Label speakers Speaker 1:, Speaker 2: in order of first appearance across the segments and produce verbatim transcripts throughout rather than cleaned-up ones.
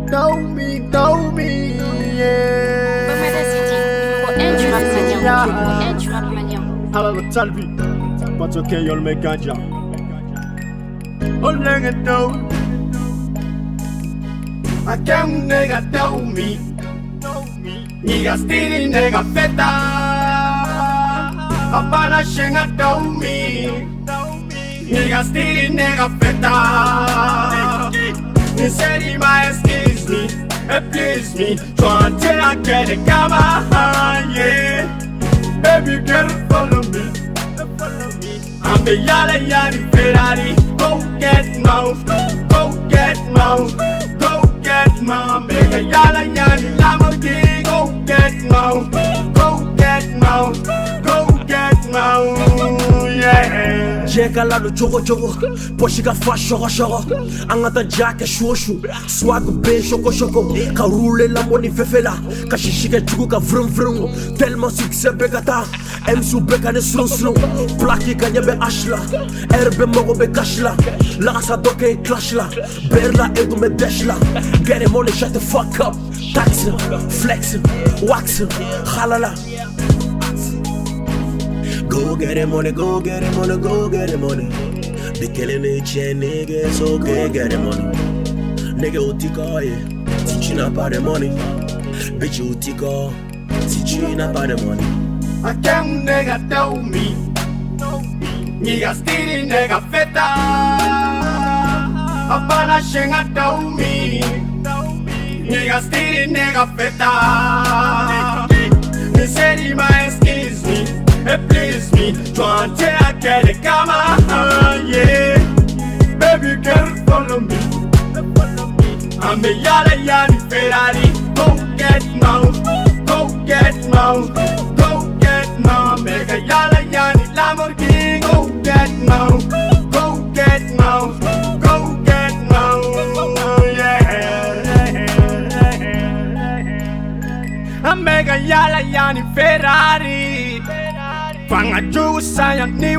Speaker 1: know me, know me, yeah. Hello, Talbi, but okay, you'll make a job. Oh, let it know. I can't nigga know me. Nigga still nigga feta. Apana shenga know me. Nigga still nigga feta. He said he might excuse me, and please me. Try until I get a camera, yeah. Baby girl, follow me. I'm the yalla yalla Ferrari. Go get mouth, go get mouth, go get mouth. Make a yalla yalla Lamborghini. Go get mouth, go get mouth, go get mouth, yeah.
Speaker 2: Jegala no jogo jogo, poshiga fa shoko shoko. Angata jake shoshu, swag be shoko shoko. Karule la moni fefela, kashishike chugu ka vrum vrum. Tellement succès begata, M sou beka ne slong slong. Plaki kanya be ashla, erbe mogo be kashla. La sa doke clash la, berla edu me dash la. Get him money, shut the fuck up. Taxin, flexin, waxin, halala. Go get him money, go get him money, go get him money. They killing each and nigga, so go get him money. Nigga utika, yeah, teaching about the money. Bitch utika, teaching about the money.
Speaker 1: I can't nigga know me. Nigga still nigga feta. Apana shenga know me. Nigga still nigga feta. He said he might excuse me, and please me. Try until I get a camera, yeah. Baby girl, follow me. I'm the yalla yalla Ferrari. Go get mouth, go get mouth, go get mouth. Make a yalla yalla Lamborghini. Go get mouth, go get mouth, go get mouth, yeah. I make a yalla yalla Ferrari. Panga jugu sayang ni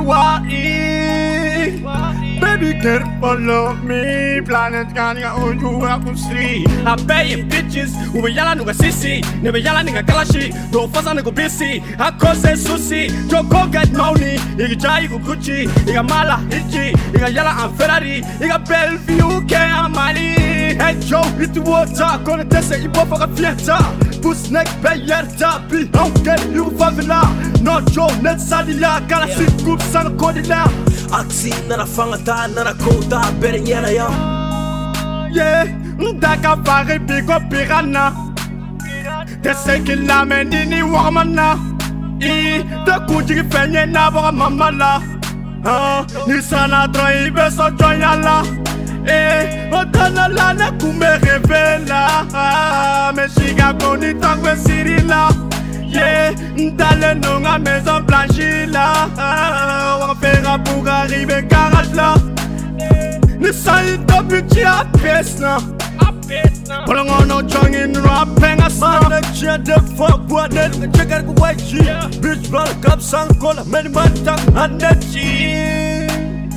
Speaker 1: wai. Baby girl follow me. Planet kanya uju aku sri. I pay you bitches. Ube yala nuga sisi. Nebe yala ninga kalashi. Do fasa nigo busy. I cause sushi. Yo go get money. Iga jai igu Gucci. Iga mala Ichi. Iga yala am Ferrari. Iga Bellevue ke amali. Hey Joe, itu water. Kone tese ibo faka fiesta. Puss neck beyerta. Bi honken igu favela. No Joe, net sadia. Kala si group sang kodila.
Speaker 2: Aksi nana fangata nana kota bere nyana ya.
Speaker 1: Yeah, ndaka fari bigo pirana. Tese kila menini wamana. I te kujigi fenye na boga mamala. Ah, ni sana droi beso joyala. Eh, otana la na kume revela. Me shiga koni tangwe sirila. Yeah, ndale nonga maison blanchie la. On fera pour arriver garage là. Ni sai to bitch a pesna. Pulling on no chung in rap penga sound. Lecture the fuck what the check out white G. Bitch blood cup sang cola many man tang and that G.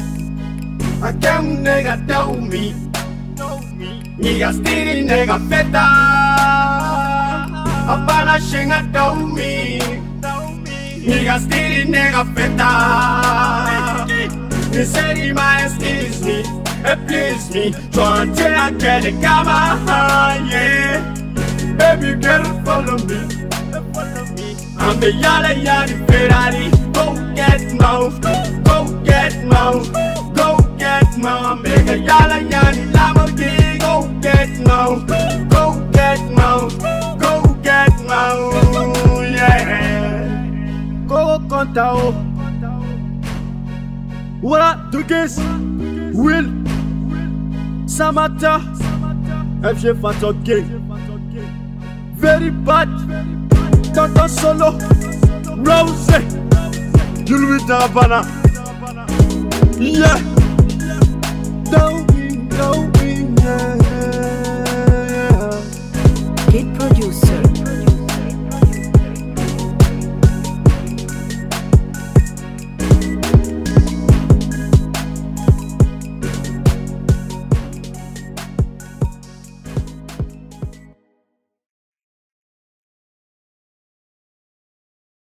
Speaker 1: I can't nigga know me. Nigga still nigga feta. Apana shenga know me. Nigga still nigga feta. He said he might excuse me, and please me. Try until I get a camera, yeah. Baby girl, follow me. I'm the yalla yalla Ferrari. Go get mouth, go get mouth, go get mouth. Make a yalla yalla Lamborghini. Go get mouth, go get mouth, go get mouth, yeah. Go contao. Voilà, Dukes, Will, Samata, F G Fato King, Very Bad, Tonton Solo, Rose, Julie Tarabana, yeah, don't, don't.